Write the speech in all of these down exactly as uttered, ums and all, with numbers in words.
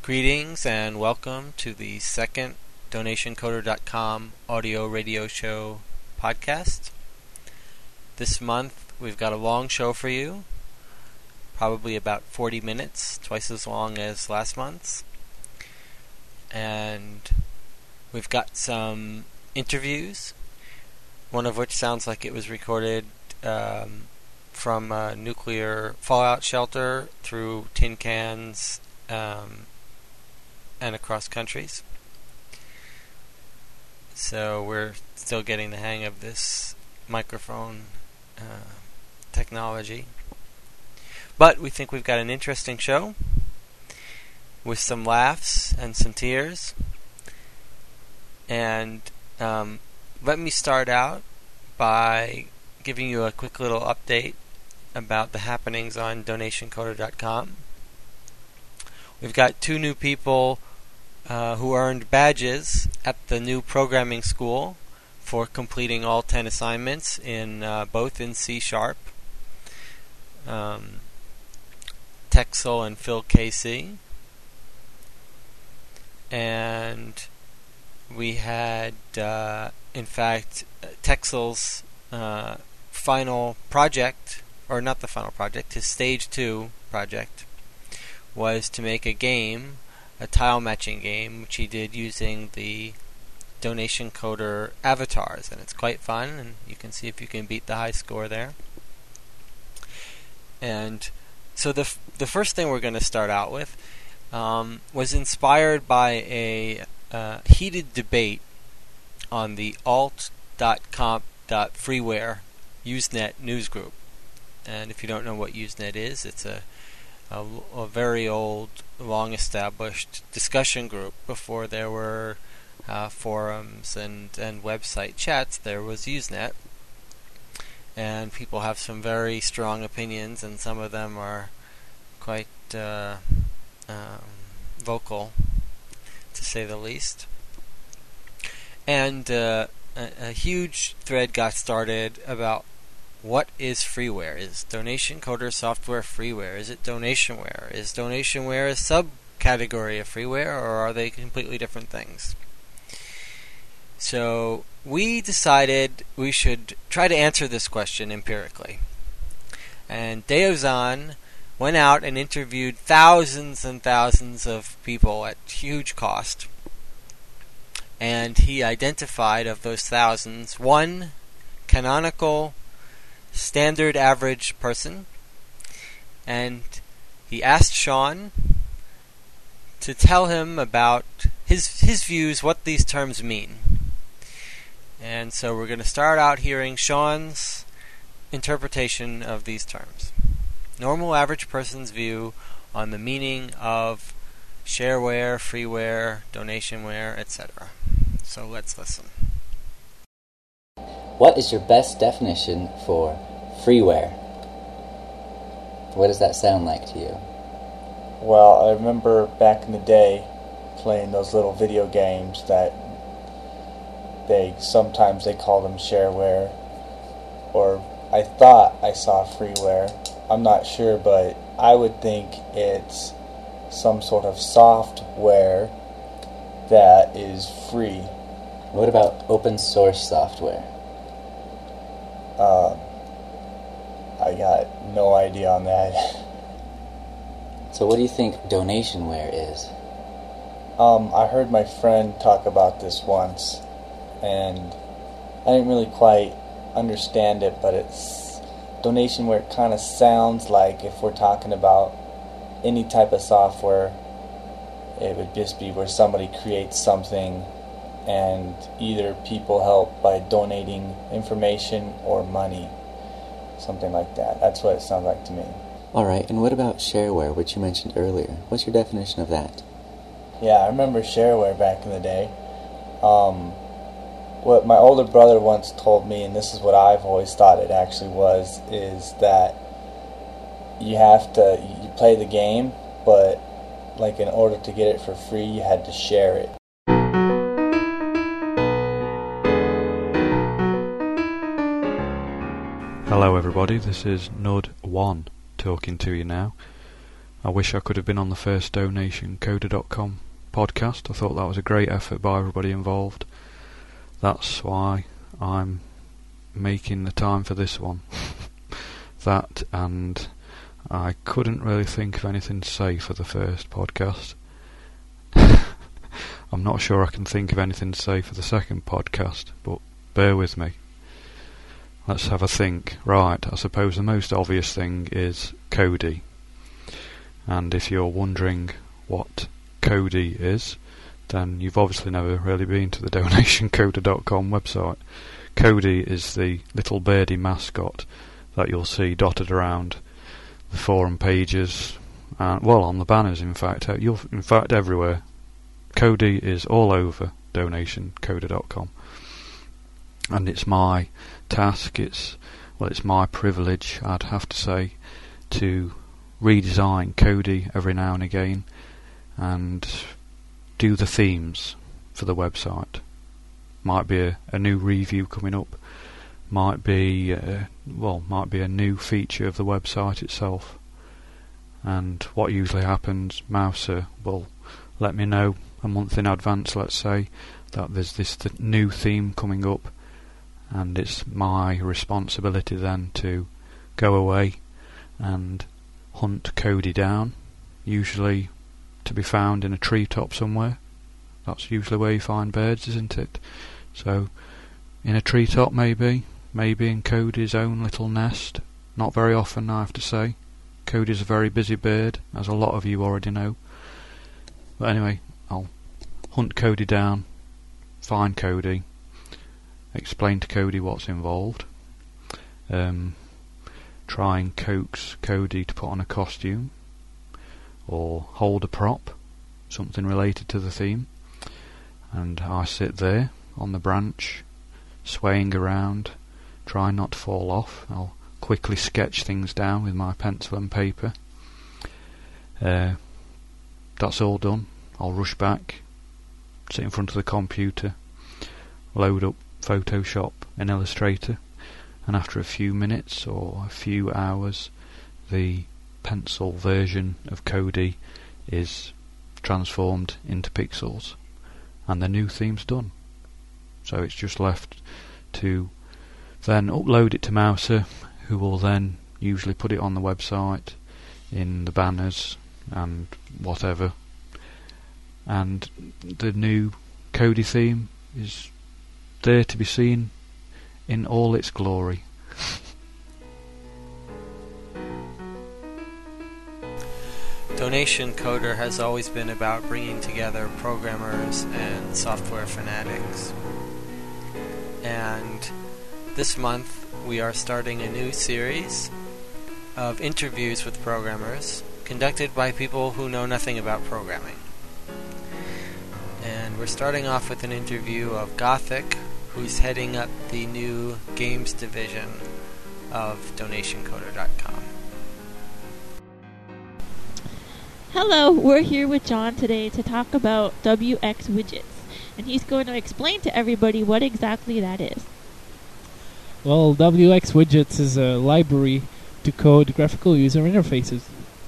Greetings and welcome to the second donation coder dot com audio radio show podcast. This month we've got a long show for you, probably about forty minutes, twice as long as last month's. And we've got some interviews, one of which sounds like it was recorded um, from a nuclear fallout shelter through tin cans um, and across countries. So we're still getting the hang of this microphone uh, technology. But we think we've got an interesting show with some laughs and some tears. And um, let me start out by giving you a quick little update about the happenings on donation coder dot com. We've got two new people uh, who earned badges at the new programming school for completing all ten assignments in uh, both in C Sharp. Um, Texel and Phil Casey. And we had, uh, in fact, Texel's uh, final project, or not the final project, his stage two project, was to make a game, a tile matching game, which he did using the Donation Coder avatars, and it's quite fun, and you can see if you can beat the high score there. And so the f- the first thing we're going to start out with um, was inspired by a uh, heated debate on the alt dot comp dot freeware Usenet newsgroup. And if you don't know what Usenet is, it's a A, a very old, long-established discussion group. Before there were uh, forums and, and website chats, there was Usenet. And people have some very strong opinions, and some of them are quite uh, um, vocal, to say the least. And uh, a, a huge thread got started about what is freeware? Is donation coder software freeware? Is it donationware? Is donationware a subcategory of freeware, or are they completely different things? So we decided we should try to answer this question empirically. And Deozan went out and interviewed thousands and thousands of people at huge cost. And he identified, of those thousands, one canonical standard average person, and he asked Sean to tell him about his his views, what these terms mean. And so we're going to start out hearing Sean's interpretation of these terms. Normal average person's view on the meaning of shareware, freeware, donationware, et cetera. So let's listen. What is your best definition for freeware? What does that sound like to you? Well, I remember back in the day playing those little video games that they sometimes they call them shareware, or I thought I saw freeware. I'm not sure, but I would think it's some sort of software that is free. What about open source software? Um, I got no idea on that. So what do you think donationware is? Um, I heard my friend talk about this once, and I didn't really quite understand it, but it's donationware kind of sounds like, if we're talking about any type of software, it would just be where somebody creates something and either people help by donating information or money, something like that. That's what it sounds like to me. Alright, and what about shareware, which you mentioned earlier? What's your definition of that? Yeah, I remember shareware back in the day. Um, what my older brother once told me, and this is what I've always thought it actually was, is that you have to, you play the game, but like in order to get it for free, you had to share it. Hello everybody, this is Nud one talking to you now. I wish I could have been on the first donation coder dot com podcast. I thought that was a great effort by everybody involved. That's why I'm making the time for this one. That, and I couldn't really think of anything to say for the first podcast. I'm not sure I can think of anything to say for the second podcast, but bear with me. Let's have a think. Right, I suppose the most obvious thing is Kodi. And if you're wondering what Kodi is, then you've obviously never really been to the donation coder dot com website. Kodi is the little birdie mascot that you'll see dotted around the forum pages, and well, on the banners. In fact, uh, you'll in fact everywhere. Kodi is all over donation coder dot com, and it's my task. It's well, it's my privilege, I'd have to say, to redesign Kodi every now and again, and do the themes for the website. Might be a, a new review coming up. Might be uh, well, might be a new feature of the website itself. And what usually happens, Mouser will let me know a month in advance, let's say, that there's this th- new theme coming up, and it's my responsibility then to go away and hunt Kodi down, usually to be found in a treetop somewhere. That's usually where you find birds, isn't it? So, in a treetop maybe, maybe in Kodi's own little nest. Not very often, I have to say. Kodi's a very busy bird, as a lot of you already know. But anyway, I'll hunt Kodi down, find Kodi, explain to Kodi what's involved, um, try and coax Kodi to put on a costume, or hold a prop, something related to the theme, and I sit there on the branch, swaying around, trying not to fall off. I'll quickly sketch things down with my pencil and paper. Uh, that's all done. I'll rush back, sit in front of the computer, load up Photoshop and Illustrator, and after a few minutes or a few hours, the pencil version of Kodi is transformed into pixels, and the new theme's done. So it's just left to then upload it to Mouser, who will then usually put it on the website, in the banners and whatever. And the new Kodi theme is there to be seen in all its glory. Donation Coder has always been about bringing together programmers and software fanatics. And this month we are starting a new series of interviews with programmers conducted by people who know nothing about programming. And we're starting off with an interview of Gothic, who's heading up the new games division of donation coder dot com. Hello, we're here with John today to talk about W X Widgets, and he's going to explain to everybody what exactly that is. Well, W X Widgets is a library to code graphical user interfaces.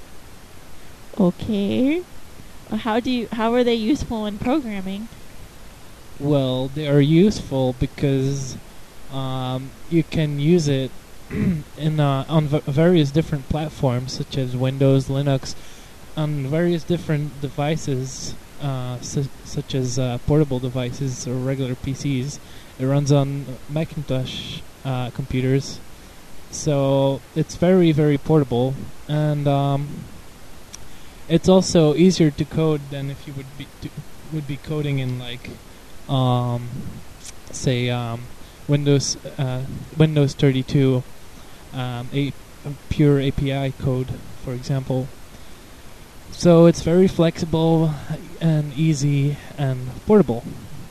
Okay. How do you, how are they useful in programming? Well, they are useful because um, you can use it in uh, on v- various different platforms, such as Windows, Linux, on various different devices, uh, su- such as uh, portable devices or regular P Cs. It runs on Macintosh uh, computers, so it's very, very portable, and um, it's also easier to code than if you would be to, would be coding in like, um, say, um, Windows uh, Windows thirty-two, um, a, a pure A P I code, for example. So it's very flexible and easy and portable.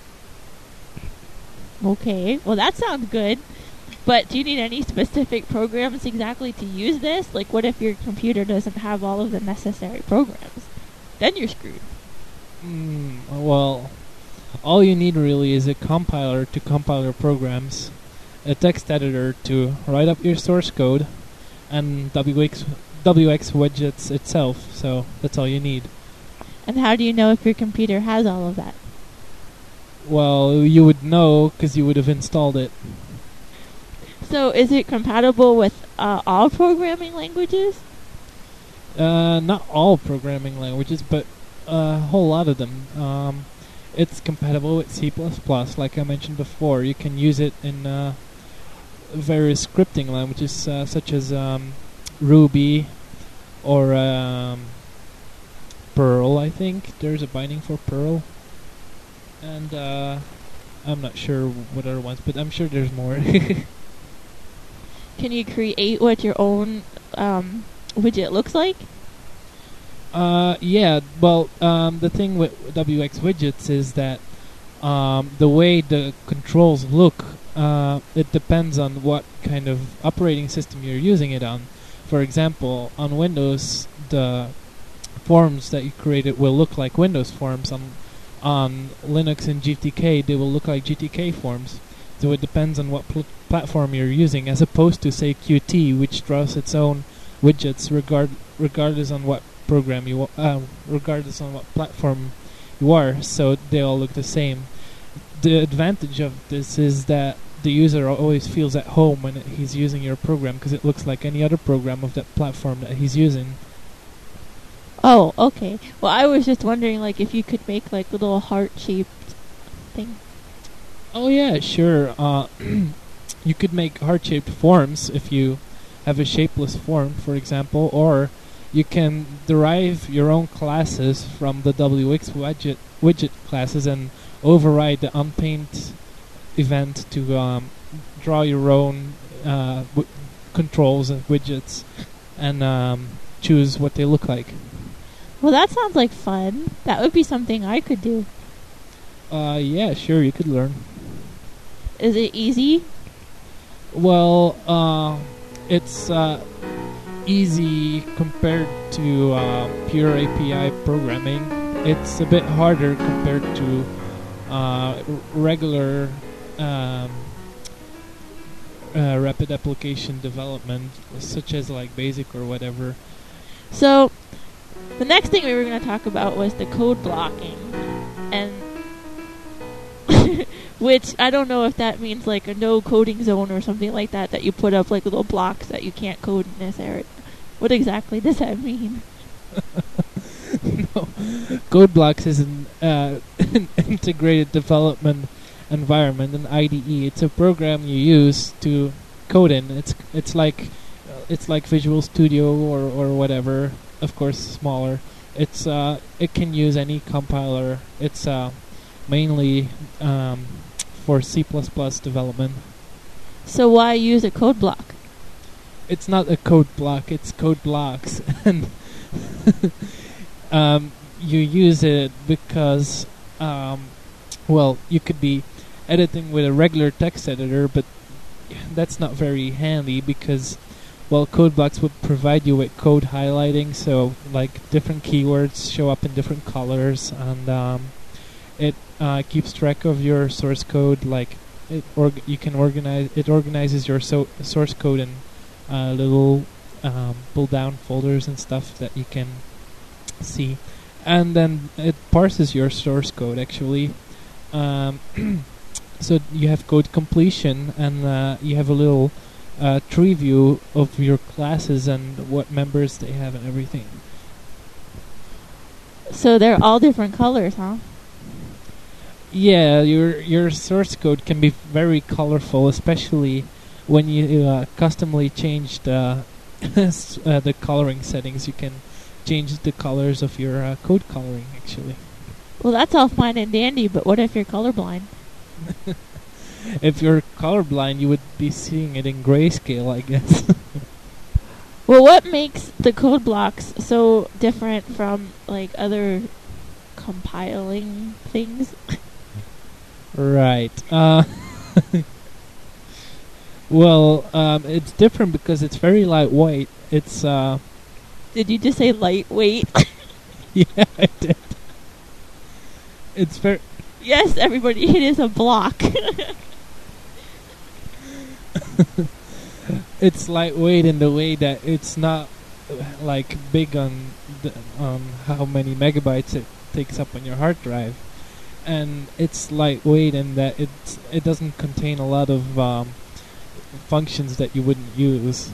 Okay, well that sounds good. But do you need any specific programs exactly to use this? Like, what if your computer doesn't have all of the necessary programs? Then you're screwed. Mm, well, all you need really is a compiler to compile your programs, a text editor to write up your source code, and W X W X widgets itself. So that's all you need. And how do you know if your computer has all of that? Well, you would know because you would have installed it. So is it compatible with uh, all programming languages? Uh, not all programming languages, but a whole lot of them. Um, it's compatible with C plus plus, like I mentioned before. You can use it in uh, various scripting languages, uh, such as um, Ruby or um, Perl, I think. There's a binding for Perl. And uh, I'm not sure what other ones, but I'm sure there's more. Can you create what your own um, widget looks like? Uh, yeah, well, um, the thing with W X widgets is that um, the way the controls look, uh, it depends on what kind of operating system you're using it on. For example, on Windows, the forms that you created will look like Windows forms. On on Linux and G T K, they will look like G T K forms. So it depends on what pl- platform you're using, as opposed to, say, Qt, which draws its own widgets regard regardless on what program you uh, regardless on what platform you are. So they all look the same. The advantage of this is that the user always feels at home when he's using your program, because it looks like any other program of that platform that he's using. Oh, okay. Well, I was just wondering, like, if you could make like little heart-shaped thing. Oh yeah, sure. Uh, you could make heart-shaped forms if you have a shapeless form, for example, or you can derive your own classes from the W X widget widget classes and override the unpaint event to um, draw your own uh, w- controls and widgets and um, choose what they look like. Well, that sounds like fun. That would be something I could do. Uh, yeah, sure, you could learn. Is it easy? Well, uh, it's uh, easy compared to uh, pure A P I programming. It's a bit harder compared to uh, r- regular um, uh, rapid application development, such as like BASIC or whatever. So, the next thing we were going to talk about was the code blocking. And which I don't know if that means like a no coding zone or something like that, that you put up like little blocks that you can't code in this area. What exactly does that mean? No. Code blocks is an, uh, an integrated development environment, an I D E. It's a program you use to code in. It's it's like it's like Visual Studio or, or whatever. Of course, smaller. It's uh, it can use any compiler. It's uh, mainly um, for C plus plus development. So why use a code block? It's not a code block. It's code blocks, and um, you use it because, um, well, you could be editing with a regular text editor, but that's not very handy because, well, code blocks would provide you with code highlighting, so like different keywords show up in different colors, and um, it uh, keeps track of your source code. Like it, org- you can organize it organizes your so- source code in uh, little um, pull-down folders and stuff that you can see, and then it parses your source code actually. Um, so you have code completion, and uh, you have a little Uh, tree view of your classes and what members they have and everything. So they're all different colors, huh? Yeah, your your source code can be very colorful, especially when you uh, customly change the uh, the coloring settings. You can change the colors of your uh, code coloring, actually. Well, that's all fine and dandy, but what if you're colorblind? If you're colorblind, you would be seeing it in grayscale, I guess. Well, what makes the code blocks so different from like other compiling things? Right. Uh, well, um, it's different because it's very lightweight. It's uh. Did you just say lightweight? Yeah, I did. It's very. Yes, everybody, it is a block. It's lightweight in the way that it's not uh, like big on the, on how many megabytes it takes up on your hard drive, and it's lightweight in that it it doesn't contain a lot of um, functions that you wouldn't use.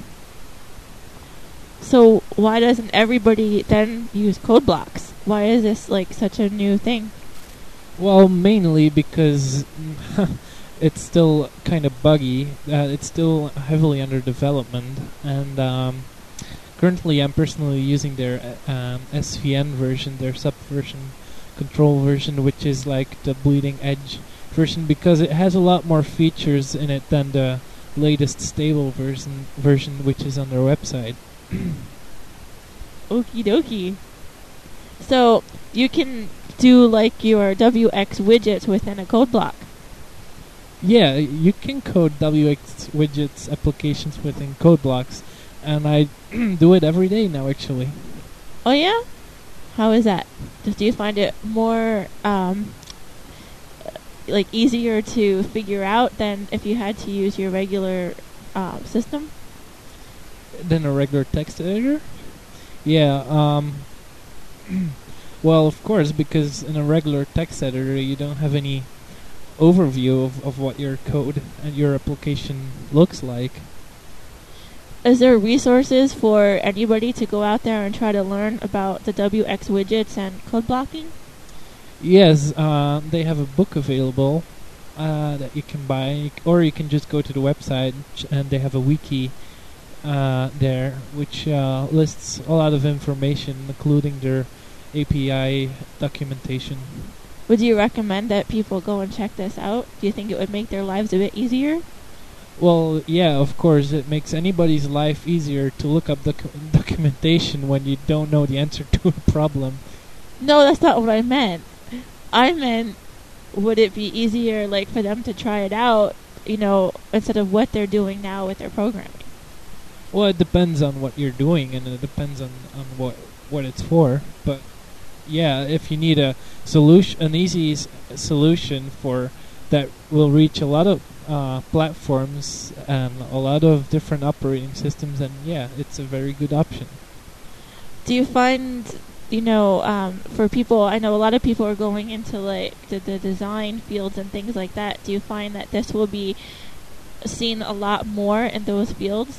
So why doesn't everybody then use code blocks? Why is this like such a new thing? Well, mainly because it's still kind of buggy. Uh, it's still heavily under development, and um, currently I'm personally using their uh, um, S V N version, their subversion control version, which is like the bleeding edge version because it has a lot more features in it than the latest stable version, version which is on their website. Okie dokie. So you can do like your W X widgets within a code block. Yeah, you can code W X widgets applications within code blocks, and I do it every day now actually. Oh yeah? How is that? Just do you find it more um, like easier to figure out than if you had to use your regular uh, system? Than a regular text editor? Yeah, um... well, of course, because in a regular text editor you don't have any overview of, of what your code and your application looks like. Is there resources for anybody to go out there and try to learn about the W X widgets and code blocking? Yes, uh, they have a book available uh, that you can buy, or you can just go to the website and they have a wiki uh, there, which uh, lists a lot of information, including their A P I documentation. Would you recommend that people go and check this out? Do you think it would make their lives a bit easier? Well, yeah, of course, it makes anybody's life easier to look up docu- documentation when you don't know the answer to a problem. No, that's not what I meant. I meant, would it be easier, like, for them to try it out, you know, instead of what they're doing now with their programming? Well, it depends on what you're doing, and it depends on, on what what it's for. But yeah, if you need a solution, an easy s- solution for that will reach a lot of uh, platforms and a lot of different operating systems, then yeah, it's a very good option. Do you find, you know, um, for people, I know a lot of people are going into like the, the design fields and things like that. Do you find that this will be seen a lot more in those fields?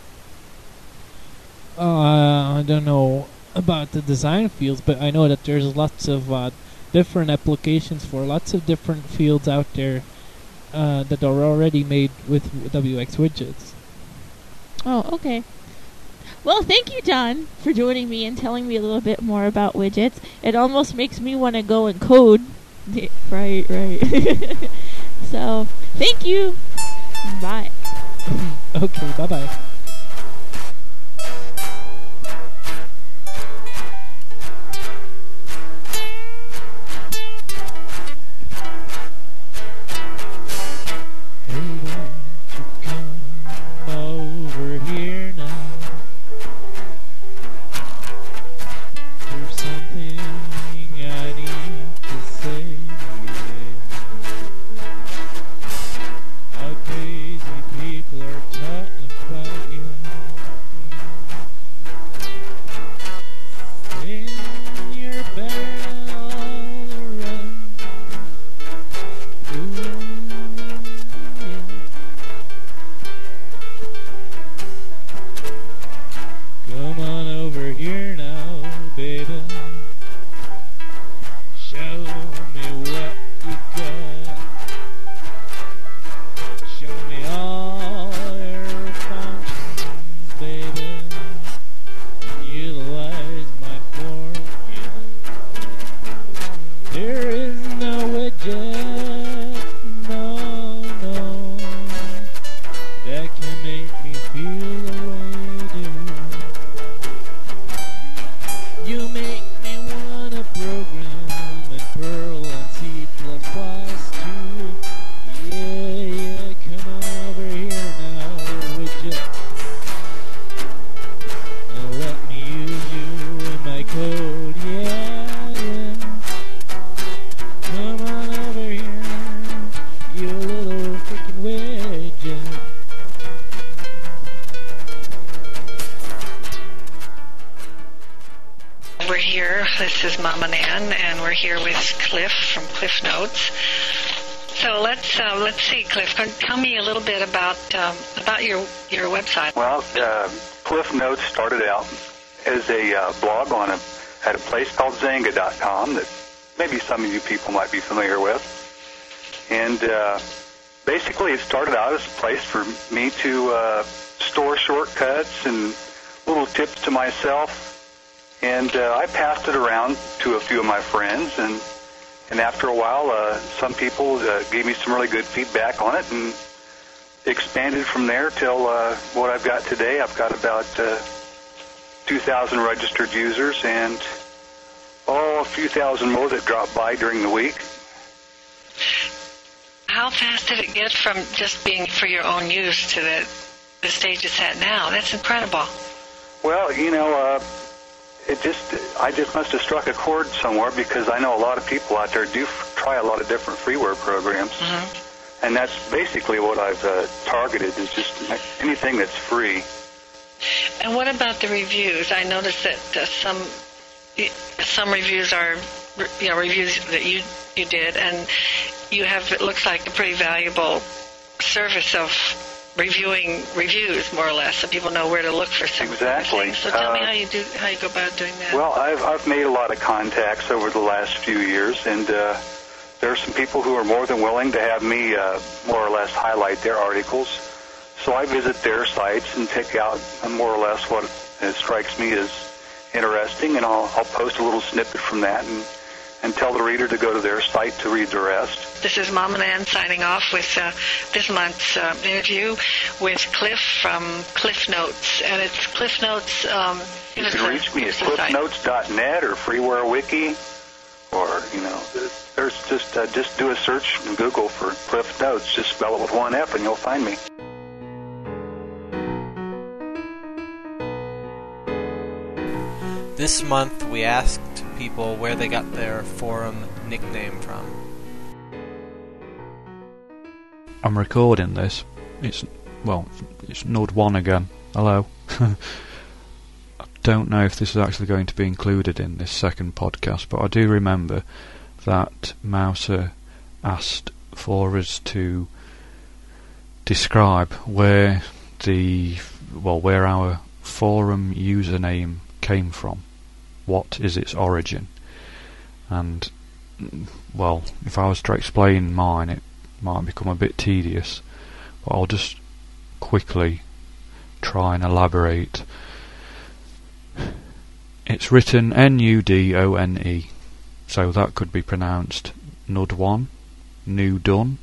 Uh, I don't know about the design fields, but I know that there's lots of uh, different applications for lots of different fields out there uh, that are already made with W X widgets. Oh, okay. Well, thank you, John, for joining me and telling me a little bit more about widgets. It almost makes me want to go and code. Right, right. So, thank you. Bye. Okay, bye-bye. Hey, won't you come over here now? There's something I need to say. How crazy people are talking about here. This is Mama Nan, and we're here with Cliff from Cliff Notes. So let's uh, let's see, Cliff. Tell me a little bit about um, about your your website. Well, uh, Cliff Notes started out as a uh, blog on a at a place called Zanga dot com that maybe some of you people might be familiar with, and uh, basically it started out as a place for me to uh, store shortcuts and little tips to myself, and uh, I passed it around to a few of my friends, and. And after a while, uh, some people uh, gave me some really good feedback on it, and expanded from there till uh, what I've got today. I've got about uh, two thousand registered users and oh, a few thousand more that drop by during the week. How fast did it get from just being for your own use to the, the stage it's at now? That's incredible. Well, you know, uh, It just, I just must have struck a chord somewhere, because I know a lot of people out there do f- try a lot of different freeware programs, mm-hmm. and that's basically what I've uh, targeted, is just anything that's free. And what about the reviews? I noticed that uh, some some reviews are, you know, reviews that you you did, and you have, it looks like, a pretty valuable service of reviewing reviews, more or less, so people know where to look for some exactly. things. So tell uh, me how you do, how you go about doing that. Well, I've I've made a lot of contacts over the last few years, and uh, there are some people who are more than willing to have me uh, more or less highlight their articles. So I visit their sites and pick out uh, more or less what uh, strikes me as interesting, and I'll I'll post a little snippet from that and. and tell the reader to go to their site to read the rest. This is Mama Nan signing off with uh, this month's uh, interview with Cliff from Cliff Notes. And it's Cliff Notes. Um, you can reach me at cliff notes dot net or Freeware Wiki, or, you know, there's just uh, just do a search in Google for Cliff Notes. Just spell it with one F and you'll find me. This month we asked people where they got their forum nickname from. I'm recording this. It's, well, it's Nud one again. Hello. I don't know if this is actually going to be included in this second podcast, but I do remember that Mouser asked for us to describe where the, well, where our forum username came from. What is its origin? And, well, if I was to explain mine, it might become a bit tedious, but I'll just quickly try and elaborate. It's written N U D O N E, so that could be pronounced Nud one, New Dun,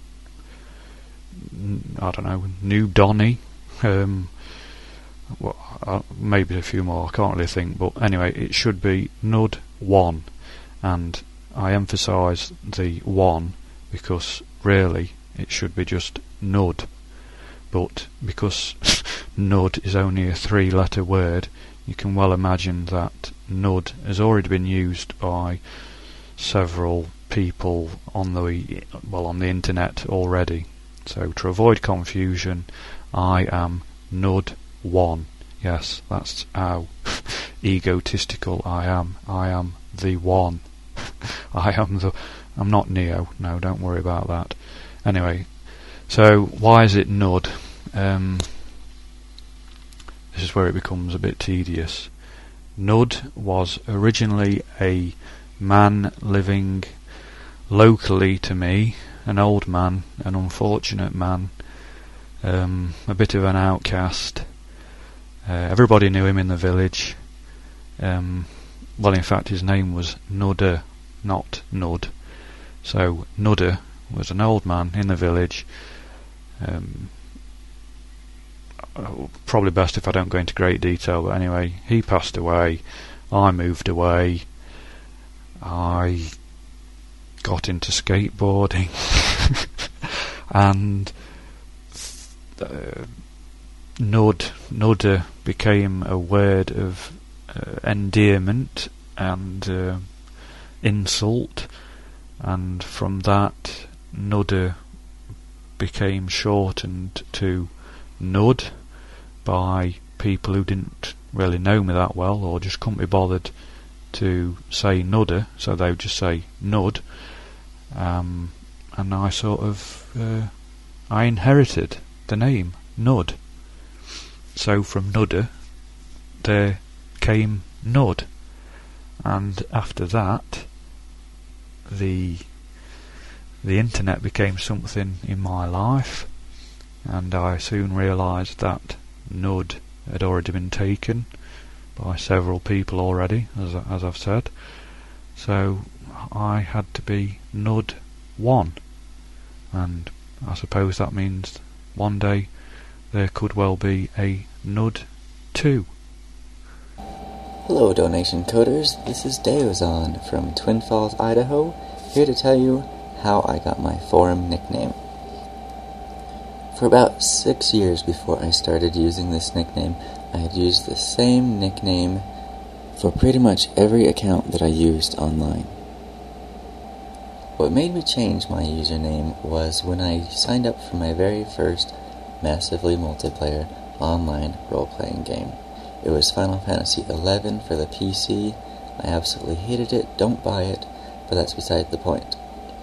I don't know, New Donny, um, well, uh, maybe a few more, I can't really think, but anyway, it should be Nud one, and I emphasise the one because really it should be just Nud, but because Nud is only a three letter word, you can well imagine that Nud has already been used by several people on the, well, on the internet already. So to avoid confusion, I am Nud one. Yes, that's how egotistical I am. I am the one. I am the... I'm not Neo. No, don't worry about that. Anyway, so why is it Nud? Um, this is where it becomes a bit tedious. Nud was originally a man living locally to me, an old man, an unfortunate man, um, a bit of an outcast. Uh, everybody knew him in the village. Um, well, in fact, his name was Nudder, not Nud. So Nudder was an old man in the village. Um, probably best if I don't go into great detail, but anyway, he passed away. I moved away. I got into skateboarding, and uh, Nud, Nudder became a word of uh, endearment and uh, insult, and from that Nudder became shortened to Nud by people who didn't really know me that well or just couldn't be bothered to say Nudder, so they would just say Nud, um, and I sort of uh, I inherited the name Nud. So from Nudder there came Nud, and after that the the internet became something in my life, and I soon realised that Nud had already been taken by several people already, as as I've said. So I had to be Nud one, and I suppose that means one day there could well be a Nud two. Hello, Donation Coders. This is Deozon from Twin Falls, Idaho, here to tell you how I got my forum nickname. For about six years before I started using this nickname, I had used the same nickname for pretty much every account that I used online. What made me change my username was when I signed up for my very first massively multiplayer online role-playing game. It was Final Fantasy eleven for the P C. I absolutely hated it, don't buy it, but that's beside the point.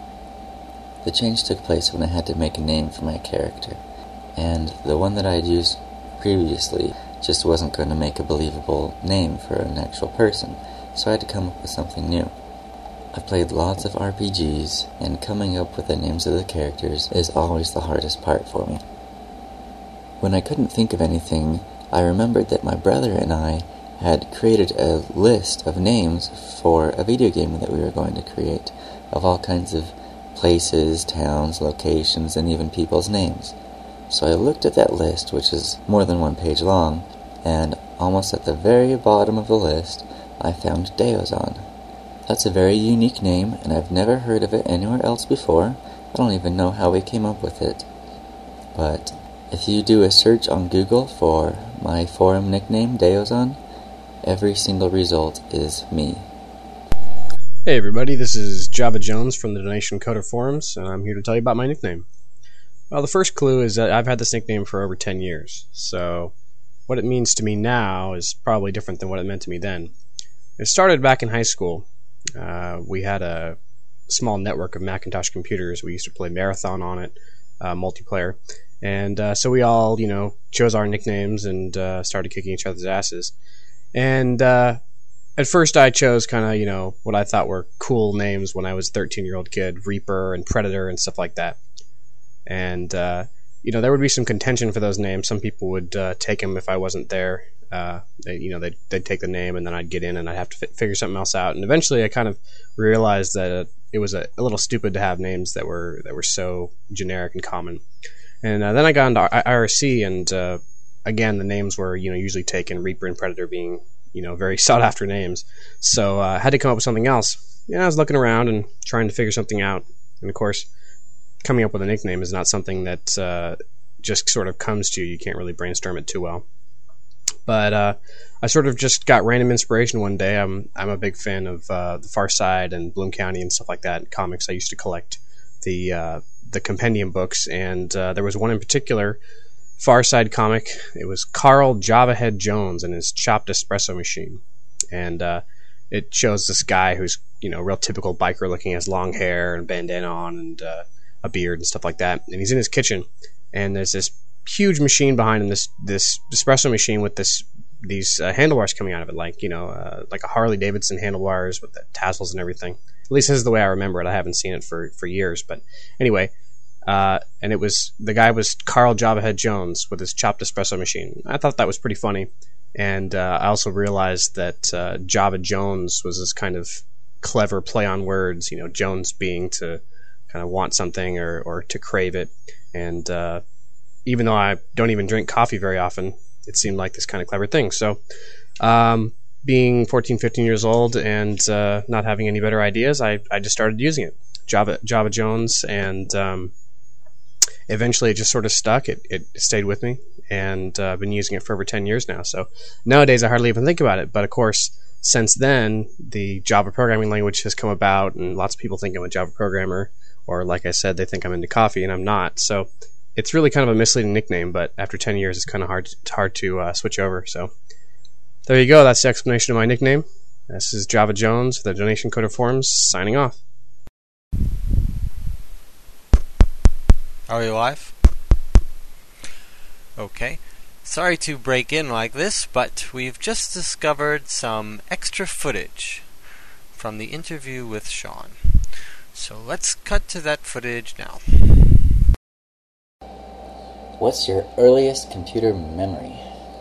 The change took place when I had to make a name for my character, and the one that I had used previously just wasn't going to make a believable name for an actual person, so I had to come up with something new. I've played lots of R P Gs, and coming up with the names of the characters is always the hardest part for me. When I couldn't think of anything, I remembered that my brother and I had created a list of names for a video game that we were going to create, of all kinds of places, towns, locations, and even people's names. So I looked at that list, which is more than one page long, and almost at the very bottom of the list, I found Deozon. That's a very unique name, and I've never heard of it anywhere else before. I don't even know how we came up with it. But if you do a search on Google for my forum nickname, Deozon, every single result is me. Hey everybody, this is Java Jones from the Donation Coder Forums, and I'm here to tell you about my nickname. Well, the first clue is that I've had this nickname for over ten years, so what it means to me now is probably different than what it meant to me then. It started back in high school. Uh, we had a small network of Macintosh computers. We used to play Marathon on it, uh, multiplayer, and uh, so we all, you know, chose our nicknames and uh, started kicking each other's asses. And uh, at first I chose kind of, you know, what I thought were cool names when I was a thirteen-year-old kid, Reaper and Predator and stuff like that. And, uh, you know, there would be some contention for those names. Some people would uh, take them if I wasn't there. Uh, they, you know, they'd, they'd take the name, and then I'd get in, and I'd have to f- figure something else out. And eventually I kind of realized that uh, it was a, a little stupid to have names that were that were so generic and common. And uh, then I got into I R C, and uh, again, the names were, you know, usually taken, Reaper and Predator being, you know, very sought-after names. So uh, I had to come up with something else. Yeah, I was looking around and trying to figure something out. And, of course, coming up with a nickname is not something that uh, just sort of comes to you. You can't really brainstorm it too well. But uh, I sort of just got random inspiration one day. I'm I'm a big fan of uh, The Far Side and Bloom County and stuff like that. Comics. I used to collect the uh, the compendium books, and uh, there was one in particular, Far Side comic. It was Carl Javahead Jones and his chopped espresso machine, and uh, it shows this guy who's, you know, real typical biker looking, has long hair and bandana on and uh, a beard and stuff like that, and he's in his kitchen, and there's this huge machine behind him, this this espresso machine with this these uh, handlebars coming out of it, like, you know, uh, like a Harley Davidson handlebars with the tassels and everything. At least this is the way I remember it. I haven't seen it for, for years, but anyway, uh, and it was, the guy was Carl Javahead Jones with his chopped espresso machine. I thought that was pretty funny, and uh, I also realized that uh, Java Jones was this kind of clever play on words, you know, Jones being to kind of want something or, or to crave it, and uh, even though I don't even drink coffee very often, it seemed like this kind of clever thing. So, um, being fourteen, fifteen years old and uh, not having any better ideas, I, I just started using it, Java Java Jones, and um, eventually it just sort of stuck. It, it stayed with me, and uh, I've been using it for over ten years now. So nowadays I hardly even think about it. But of course, since then, the Java programming language has come about, and lots of people think I'm a Java programmer, or like I said, they think I'm into coffee, and I'm not. So it's really kind of a misleading nickname, but after ten years, it's kind of hard to, hard to uh, switch over. So there you go. That's the explanation of my nickname. This is Java Jones, the Donation Coder Forums, signing off. Are we live? Okay. Sorry to break in like this, but we've just discovered some extra footage from the interview with Sean. So let's cut to that footage now. What's your earliest computer memory?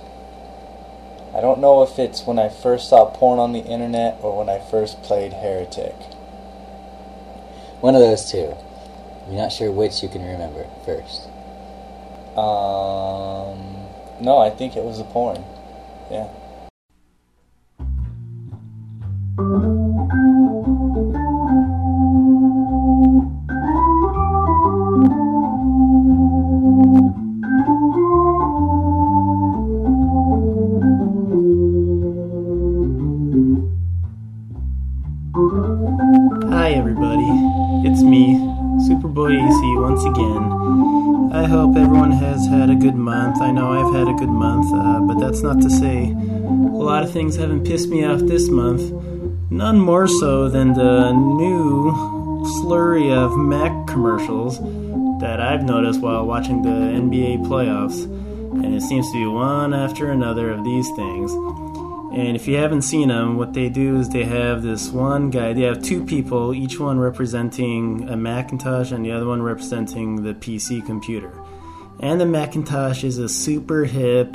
I don't know if it's when I first saw porn on the internet or when I first played Heretic. One of those two. You're not sure which you can remember first. Um, no, I think it was the porn. Yeah. Hi everybody, it's me, Superboy A C once again. I hope everyone has had a good month. I know I've had a good month, uh, but that's not to say a lot of things haven't pissed me off this month. None more so than the new slurry of Mac commercials that I've noticed while watching the N B A playoffs. And it seems to be one after another of these things. And if you haven't seen them, what they do is they have this one guy, they have two people, each one representing a Macintosh and the other one representing the P C computer. And the Macintosh is a super hip,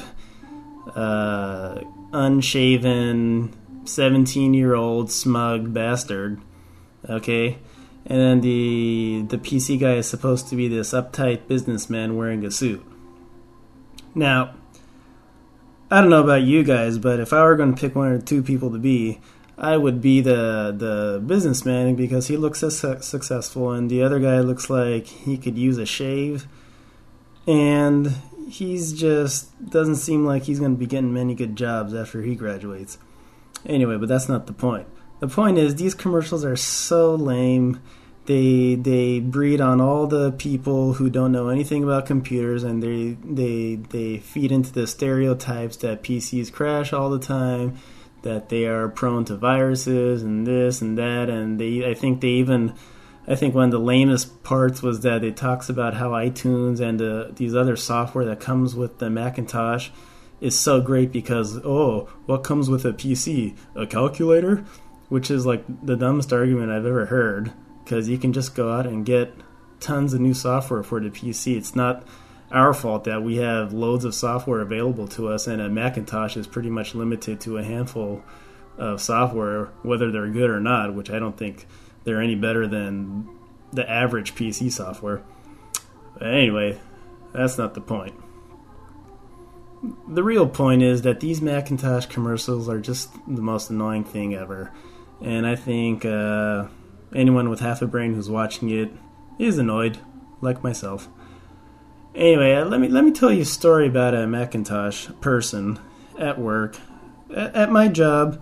uh, unshaven, seventeen-year-old smug bastard, okay? And then the, the P C guy is supposed to be this uptight businessman wearing a suit. Now, I don't know about you guys, but if I were going to pick one or two people to be, I would be the the businessman because he looks su- successful, and the other guy looks like he could use a shave, and he's just doesn't seem like he's going to be getting many good jobs after he graduates. Anyway, but that's not the point. The point is these commercials are so lame. They they breed on all the people who don't know anything about computers, and they they they feed into the stereotypes that P Cs crash all the time, that they are prone to viruses and this and that, and they I think they even I think one of the lamest parts was that it talks about how iTunes and uh, these other software that comes with the Macintosh is so great because, oh, what comes with a P C? A calculator? Which is like the dumbest argument I've ever heard. Because you can just go out and get tons of new software for the P C. It's not our fault that we have loads of software available to us, and a Macintosh is pretty much limited to a handful of software, whether they're good or not, which I don't think they're any better than the average P C software. But anyway, that's not the point. The real point is that these Macintosh commercials are just the most annoying thing ever. And I think... Uh, anyone with half a brain who's watching it is annoyed, like myself. Anyway, uh, let me let me tell you a story about a Macintosh person at work. At, at my job,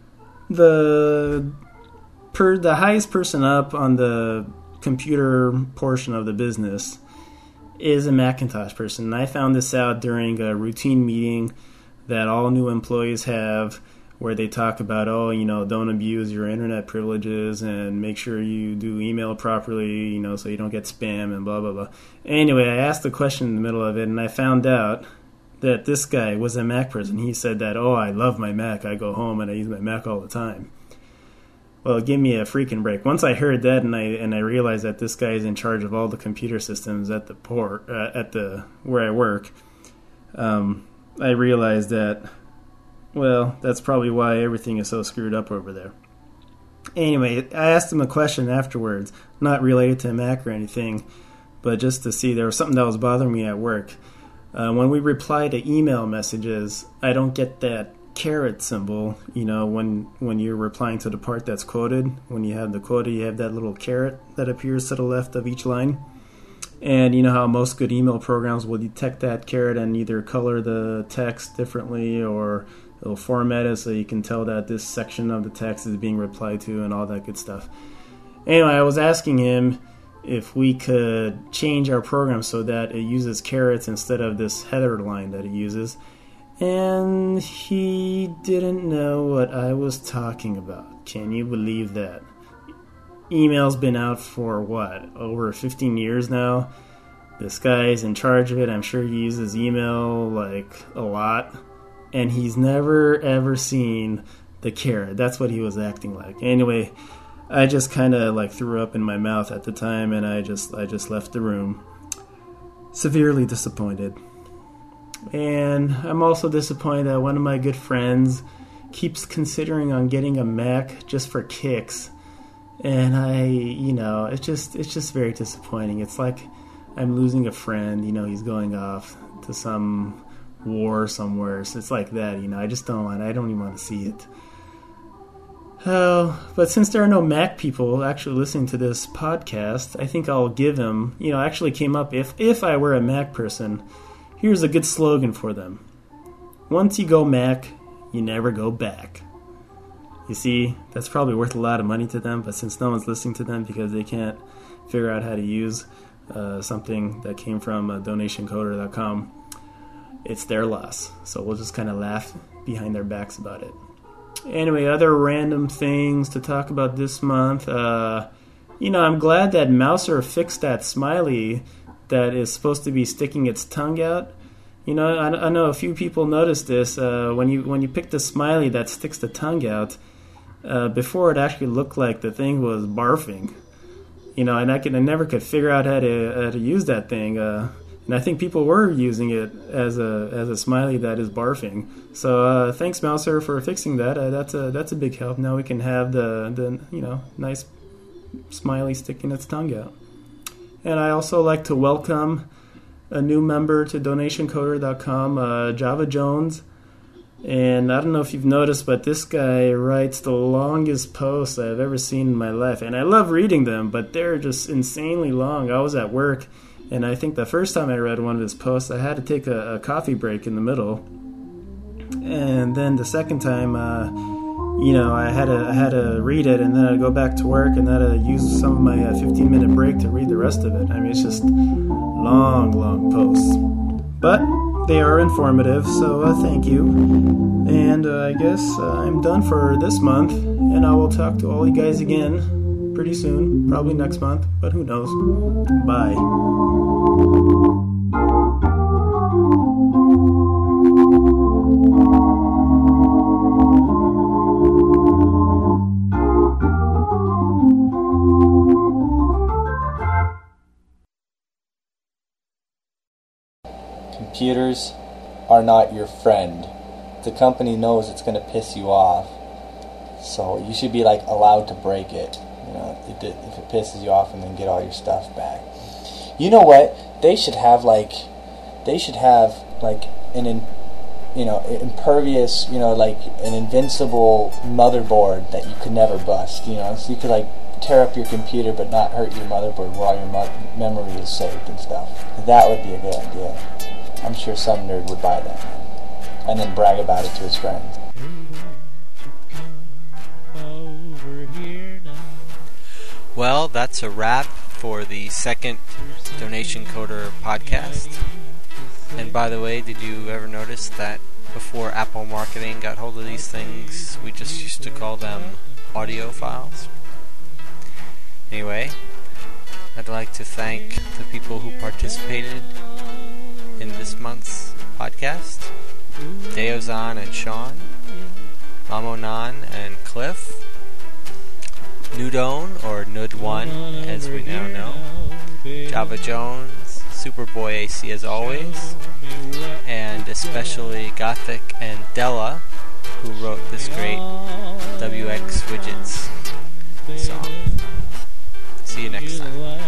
the per the highest person up on the computer portion of the business is a Macintosh person. And I found this out during a routine meeting that all new employees have, where they talk about, oh, you know, don't abuse your internet privileges and make sure you do email properly, you know, so you don't get spam and blah, blah, blah. Anyway, I asked the question in the middle of it, and I found out that this guy was a Mac person. He said that, oh, I love my Mac. I go home and I use my Mac all the time. Well, give me a freaking break. Once I heard that and I and I realized that this guy is in charge of all the computer systems at the port, uh, at the where I work, um, I realized that, well, that's probably why everything is so screwed up over there. Anyway, I asked him a question afterwards, not related to Mac or anything, but just to see there was something that was bothering me at work. Uh, when we reply to email messages, I don't get that caret symbol, you know, when when you're replying to the part that's quoted. When you have the quote, you have that little caret that appears to the left of each line. And you know how most good email programs will detect that caret and either color the text differently or it'll format it so you can tell that this section of the text is being replied to and all that good stuff. Anyway, I was asking him if we could change our program so that it uses carets instead of this header line that it uses. And he he didn't know what I was talking about. Can you believe that? Email's been out for, what, over fifteen years now? This guy's in charge of it. I'm sure he uses email, like, a lot. And he's never, ever seen the carrot. That's what he was acting like. Anyway, I just kind of, like, threw up in my mouth at the time, and I just, I just left the room. Severely disappointed. And I'm also disappointed that one of my good friends keeps considering on getting a Mac just for kicks. And I, you know, it's just, it's just very disappointing. It's like I'm losing a friend, you know, he's going off to some war somewhere. So it's like that, you know, I just don't want, I don't even want to see it. Oh, but since there are no Mac people actually listening to this podcast, I think I'll give him, you know, actually came up, if, if I were a Mac person, here's a good slogan for them. Once you go Mac, you never go back. You see, that's probably worth a lot of money to them, but since no one's listening to them because they can't figure out how to use uh, something that came from uh, donation coder dot com, it's their loss. So we'll just kind of laugh behind their backs about it. Anyway, other random things to talk about this month. Uh, you know, I'm glad that Mouser fixed that smiley that is supposed to be sticking its tongue out. You know, I, I know a few people noticed this. Uh, when you when you pick the smiley that sticks the tongue out, uh, before it actually looked like the thing was barfing. You know, and I, could, I never could figure out how to how to use that thing. Uh, and I think people were using it as a as a smiley that is barfing. So uh, thanks, Mouser, for fixing that. Uh, that's a that's a big help. Now we can have the the you know nice smiley sticking its tongue out. And I also like to welcome a new member to donation coder dot com, uh, Java Jones. And I don't know if you've noticed, but this guy writes the longest posts I've ever seen in my life. And I love reading them, but they're just insanely long. I was at work, and I think the first time I read one of his posts, I had to take a, a coffee break in the middle. And then the second time, uh, you know, I had to I had to read it, and then I'd go back to work, and then I'd use some of my uh, fifteen-minute break to read the rest of it. I mean, it's just long, long posts. But they are informative, so uh, thank you. And uh, I guess uh, I'm done for this month, and I will talk to all you guys again pretty soon, probably next month, but who knows. Bye. Computers are not your friend. The company knows it's going to piss you off, so you should be like allowed to break it. You know, if it, if it pisses you off, and then get all your stuff back. You know what? They should have like, they should have like an, in, you know, impervious, you know, like an invincible motherboard that you could never bust. You know, so you could like tear up your computer but not hurt your motherboard while your mo- memory is saved and stuff. That would be a good idea. I'm sure some nerd would buy that, and then brag about it to his friends. Well, that's a wrap for the second Donation Coder podcast. And by the way, did you ever notice that before Apple Marketing got hold of these things, we just used to call them audio files? Anyway, I'd like to thank the people who participated in this month's podcast: Deozan and Sean, Mamonan and Cliff, Nudone, or Nud one as we now know, Java Jones, Superboy A C as always, and especially Gothic and Della, who wrote this great W X Widgets song. See you next time.